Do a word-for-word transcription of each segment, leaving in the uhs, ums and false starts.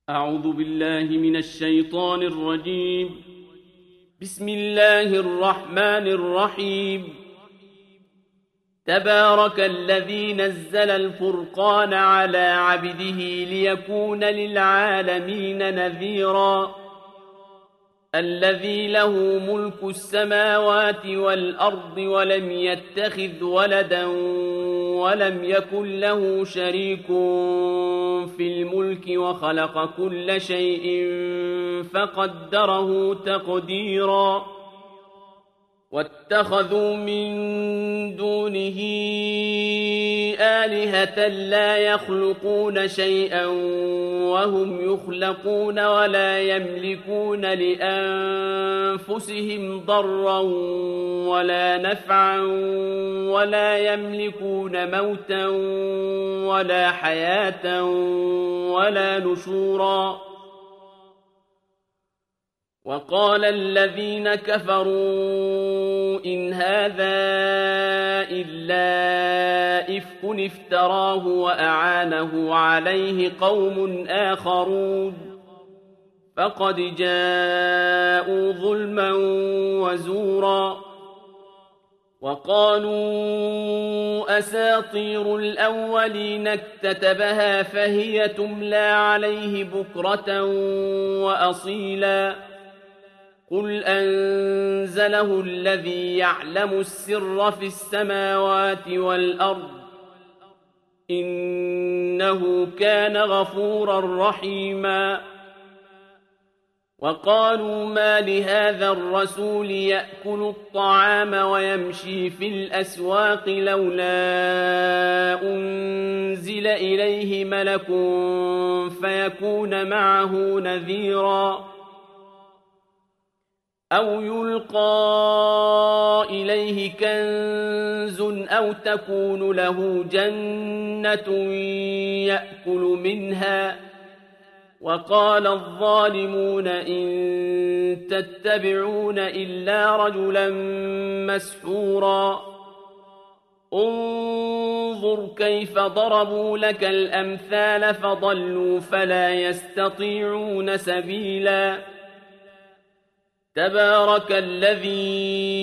أعوذ بالله من الشيطان الرجيم. بسم الله الرحمن الرحيم. تبارك الذي نزل الفرقان على عبده ليكون للعالمين نذيرا. الذي له ملك السماوات والأرض ولم يتخذ ولدا ولم يكن له شريك في الملك وخلق كل شيء فقدره تقديرا. واتخذوا من دونه آلهة لا يخلقون شيئا وهم يخلقون ولا يملكون لأنفسهم ضرا ولا نفعا ولا يملكون موتا ولا حياة ولا نشورا. وقال الذين كفروا إن هذا إلا إفك افتراه وأعانه عليه قوم آخرون فقد جاءوا ظلما وزورا. وقالوا أساطير الأولين اكتتبها فهي تملى عليه بكرة وأصيلا. قل أنزله الذي يعلم السر في السماوات والأرض إنه كان غفورا رحيما. وقالوا ما لهذا الرسول يأكل الطعام ويمشي في الأسواق لولا أنزل إليه ملك فيكون معه نذيرا. أو يلقى إليه كنز أو تكون له جنة يأكل منها. وقال الظالمون إن تتبعون إلا رجلا مسحورا. انظر كيف ضربوا لك الأمثال فضلوا فلا يستطيعون سبيلا. تبارك الذي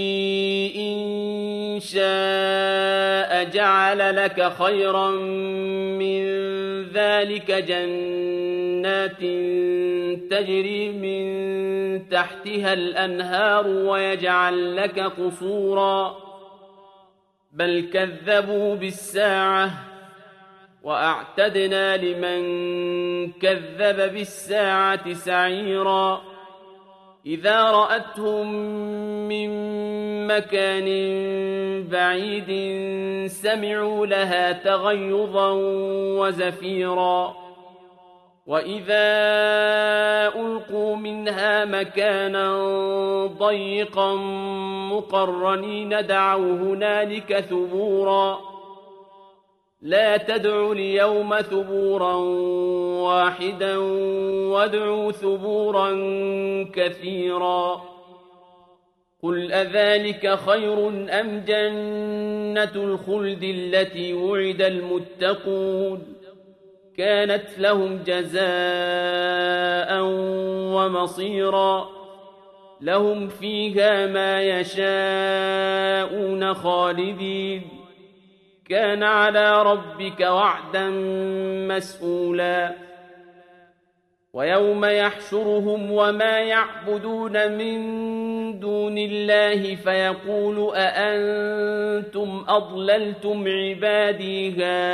إن شاء جعل لك خيرا من ذلك جنات تجري من تحتها الأنهار ويجعل لك قصورا. بل كذبوا بالساعة وأعتدنا لمن كذب بالساعة سعيرا. إذا رأتهم من مكان بعيد سمعوا لها تغيظا وزفيرا. وإذا ألقوا منها مكانا ضيقا مقرنين دعوا هنالك ثبورا. لا تدعوا اليوم ثبورا واحدا وادعوا ثبورا كثيرا. قل أذلك خير أم جنة الخلد التي وعد المتقون كانت لهم جزاء ومصيرا. لهم فيها ما يشاءون خالدين كان على ربك وعدا مسئولا. ويوم يحشرهم وما يعبدون من دون الله فيقول أأنتم أضللتم عبادي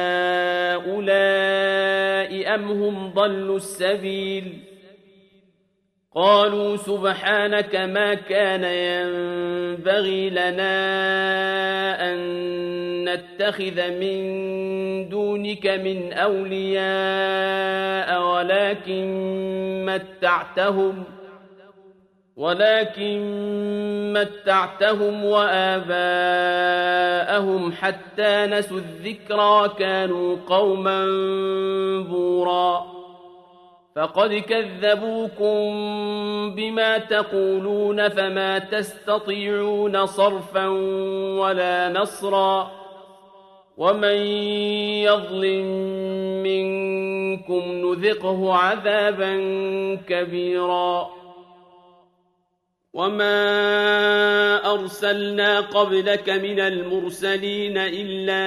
هؤلاء أم هم ضلوا السبيل. قالوا سبحانك ما كان ينبغي لنا أن نتخذ من دونك من أولياء ولكن متعتهم ولكن متعتهم وآباءهم حتى نسوا الذكرى كانوا قوما بورا. فقد كذبوكم بما تقولون فما تستطيعون صرفا ولا نصرا. ومن يظلم منكم منكم نذقه عذابا كبيرا وما أرسلنا قبلك من المرسلين إلا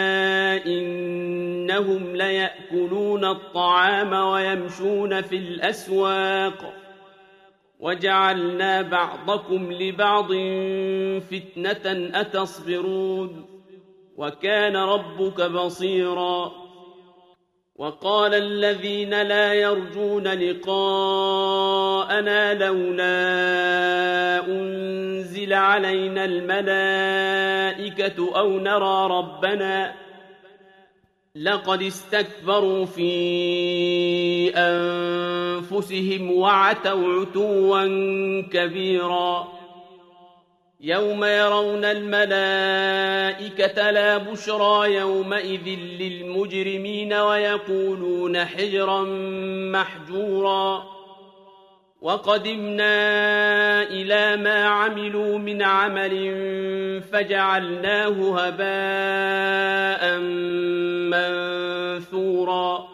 إنهم ليأكلون الطعام ويمشون في الأسواق وجعلنا بعضكم لبعض فتنة أتصبرون وكان ربك بصيرا وقال الذين لا يرجون لقاءنا لولا أنزل علينا الملائكة أو نرى ربنا لقد استكبروا في أنفسهم وعتوا عتوا كبيرا يوم يرون الملائكة لا بشرى يومئذ للمجرمين ويقولون حجرا محجورا وقدمنا إلى ما عملوا من عمل فجعلناه هباء منثورا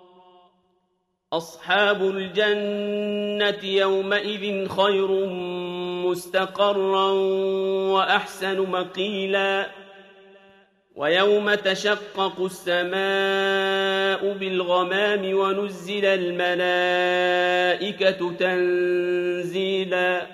أصحاب الجنة يومئذ خير مستقرا وأحسن مقيلا ويوم تشقق السماء بالغمام ونزل الملائكة تنزيلا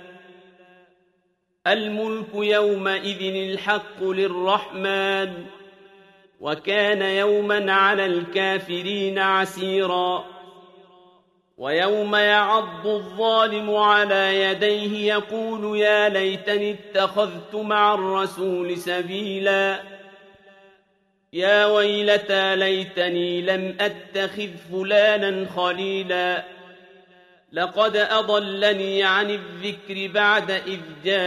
الملك يومئذ الحق للرحمن وكان يوما على الكافرين عسيرا ويوم يعض الظالم على يديه يقول يا ليتني اتخذت مع الرسول سبيلا يا ويلتى ليتني لم أتخذ فلانا خليلا لقد أضلني عن الذكر بعد إذ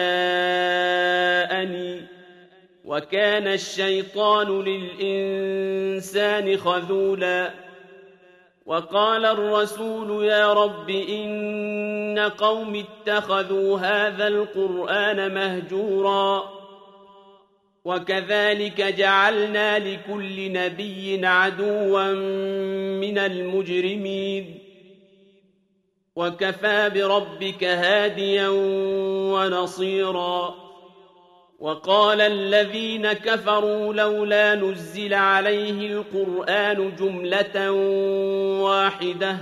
جاءني وكان الشيطان للإنسان خذولا وقال الرسول يا رب إن قوم اتخذوا هذا القرآن مهجورا وكذلك جعلنا لكل نبي عدوا من المجرمين وكفى بربك هاديا ونصيرا وقال الذين كفروا لولا نزل عليه القرآن جملة واحدة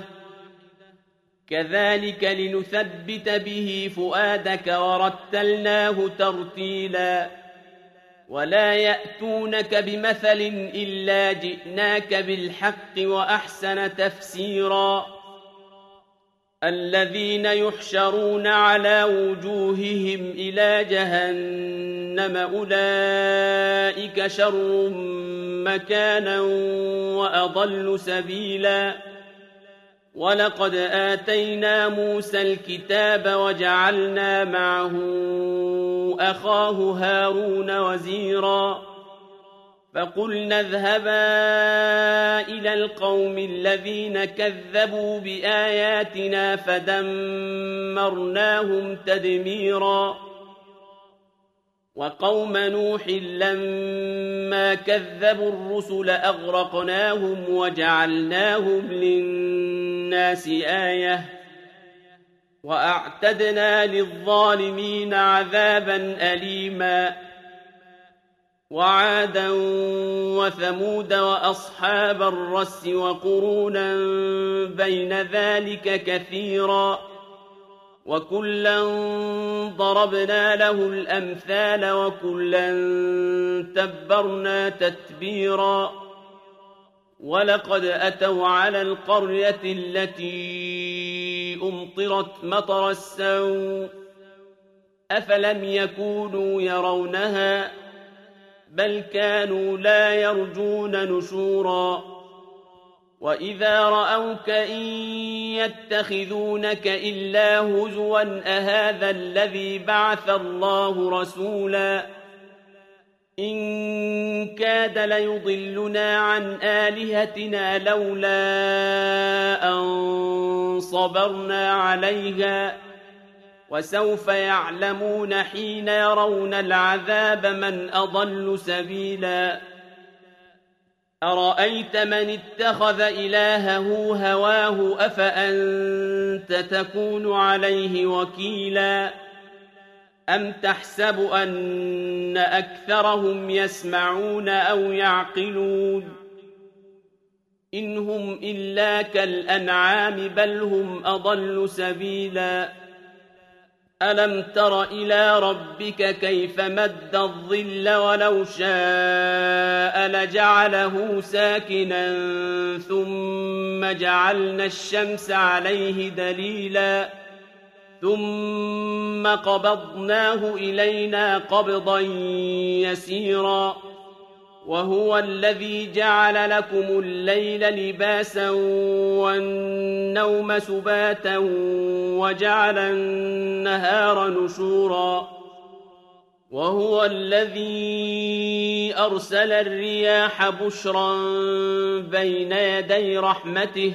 كذلك لنثبت به فؤادك ورتلناه ترتيلا ولا يأتونك بمثل إلا جئناك بالحق وأحسن تفسيرا الذين يحشرون على وجوههم إلى جهنم أولئك شر مكانا وأضل سبيلا ولقد آتينا موسى الكتاب وجعلنا معه أخاه هارون وزيرا فقلنا اذهبا إلى القوم الذين كذبوا بآياتنا فدمرناهم تدميرا وقوم نوح لما كذبوا الرسل أغرقناهم وجعلناهم للناس آية وأعتدنا للظالمين عذابا أليما وعادا وثمود وأصحاب الرس وقرونا بين ذلك كثيرا وكلا ضربنا له الأمثال وكلا تبرنا تتبيرا ولقد أتوا على القرية التي أمطرت مطر السوء أفلم يكونوا يرونها بل كانوا لا يرجون نشورا وإذا رأوك إن يتخذونك إلا هزوا أهذا الذي بعث الله رسولا إن كاد ليضلنا عن آلهتنا لولا أن صبرنا عليها وسوف يعلمون حين يرون العذاب من أضل سبيلا أرأيت من اتخذ إلهه هواه أفأنت تكون عليه وكيلا أم تحسب أن أكثرهم يسمعون أو يعقلون إن هم إلا كالأنعام بل هم أضل سبيلا ألم تر إلى ربك كيف مد الظل ولو شاء لجعله ساكنا ثم جعلنا الشمس عليه دليلا ثم قبضناه إلينا قبضا يسيرا وهو الذي جعل لكم الليل لباسا والنوم سباتا وجعل النهار نشورا وهو الذي أرسل الرياح بشرا بين يدي رحمته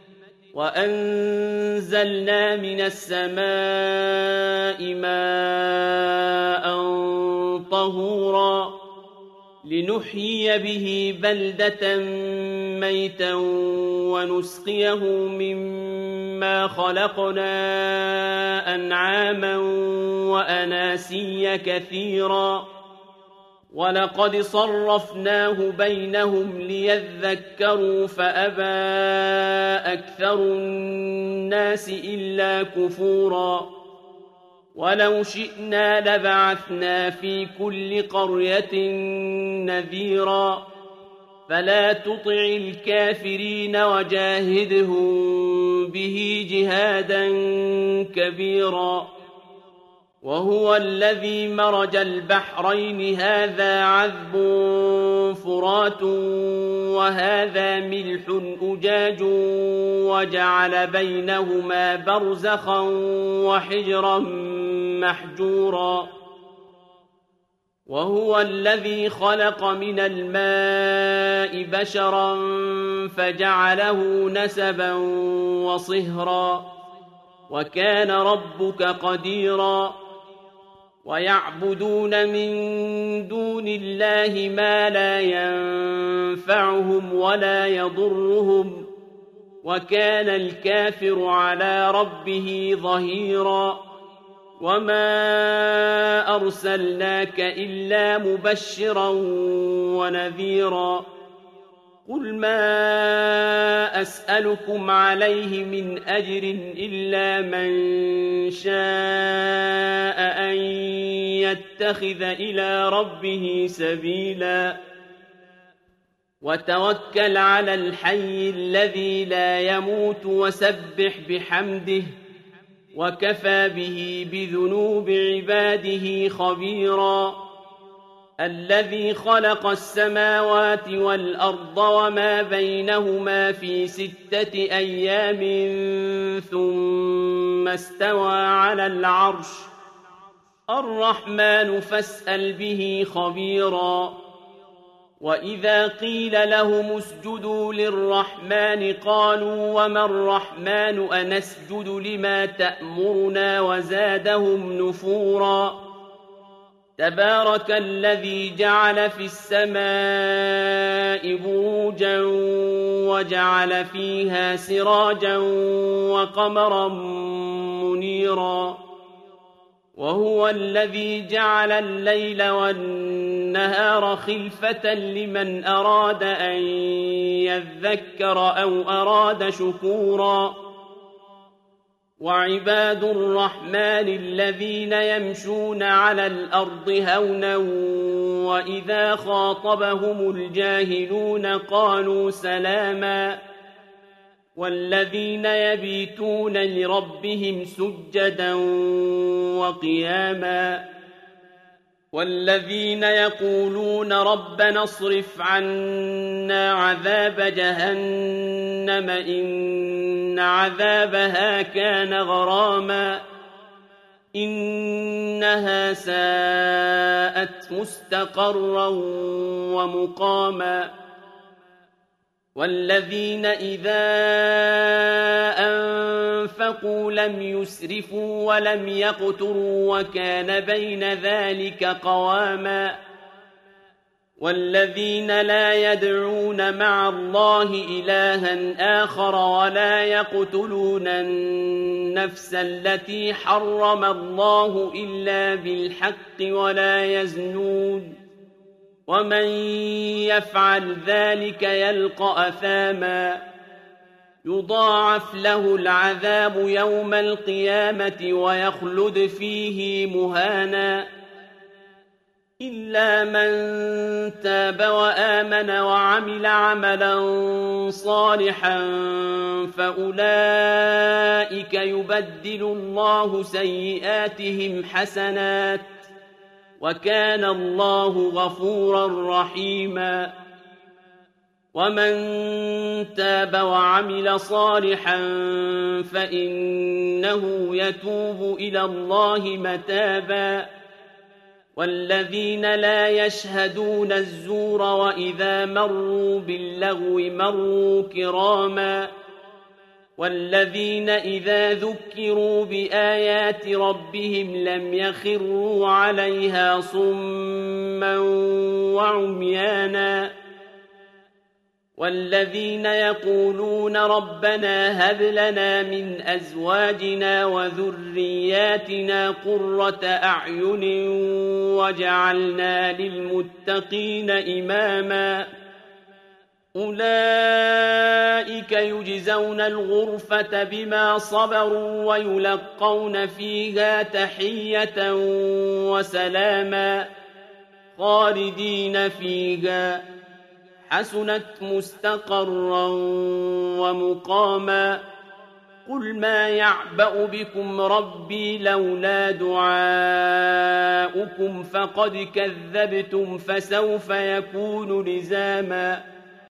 وأنزلنا من السماء ماء طهورا لنحيي به بلدة ميتا ونسقيه مما خلقنا أنعاما وأناسيا كثيرا ولقد صرفناه بينهم ليذكروا فأبى أكثر الناس إلا كفورا ولو شئنا لبعثنا في كل قرية نذيرا فلا تطع الكافرين وجاهدهم به جهادا كبيرا وهو الذي مرج البحرين هذا عذب فرات وهذا ملح أجاج وجعل بينهما برزخا وحجرا محجورا وهو الذي خلق من الماء بشرا فجعله نسبا وصهرا وكان ربك قديرا ويعبدون من دون الله ما لا ينفعهم ولا يضرهم وكان الكافر على ربه ظهيرا وما أرسلناك إلا مبشرا ونذيرا قل ما أسألكم عليه من أجر إلا من شاء أن يتخذ إلى ربه سبيلا وتوكل على الحي الذي لا يموت وسبح بحمده وكفى به بذنوب عباده خبيرا الذي خلق السماوات والأرض وما بينهما في ستة أيام ثم استوى على العرش الرحمن فاسأل به خبيرا وإذا قيل لهم اسجدوا للرحمن قالوا وما الرحمن أنسجد لما تأمرنا وزادهم نفورا تبارك الذي جعل في السماء بروجا وجعل فيها سراجا وقمرا منيرا وهو الذي جعل الليل والنهار خلفة لمن أراد أن يذكر أو أراد شكورا وعباد الرحمن الذين يمشون على الأرض هونا وإذا خاطبهم الجاهلون قالوا سلاما والذين يبيتون لربهم سجدا وقياما والذين يقولون ربنا اصرف عنا عذاب جهنم إن عذابها كان غراما إنها ساءت مستقرا ومقاما والذين إذا أنفقوا لم يسرفوا ولم يقتروا وكان بين ذلك قواما والذين لا يدعون مع الله إلها آخر ولا يقتلون النفس التي حرم الله إلا بالحق ولا يزنون ومن يفعل ذلك يلقى أثاما يضاعف له العذاب يوم القيامة ويخلد فيه مهانا إلا من تاب وآمن وعمل عملا صالحا فأولئك يبدل الله سيئاتهم حسنات وكان الله غفورا رحيما ومن تاب وعمل صالحا فإنه يتوب إلى الله متابا والذين لا يشهدون الزور وإذا مروا باللغو مروا كراما والذين إذا ذكروا بآيات ربهم لم يخروا عليها صما وعميانا والذين يقولون ربنا هب لنا من أزواجنا وذرياتنا قرة أعين وجعلنا للمتقين إماما أولئك يجزون الغرفة بما صبروا ويلقون فيها تحية وسلاما خالدين فيها حسنت مستقرا ومقاما قل ما يعبأ بكم ربي لولا دعاؤكم فقد كذبتم فسوف يكون لزاما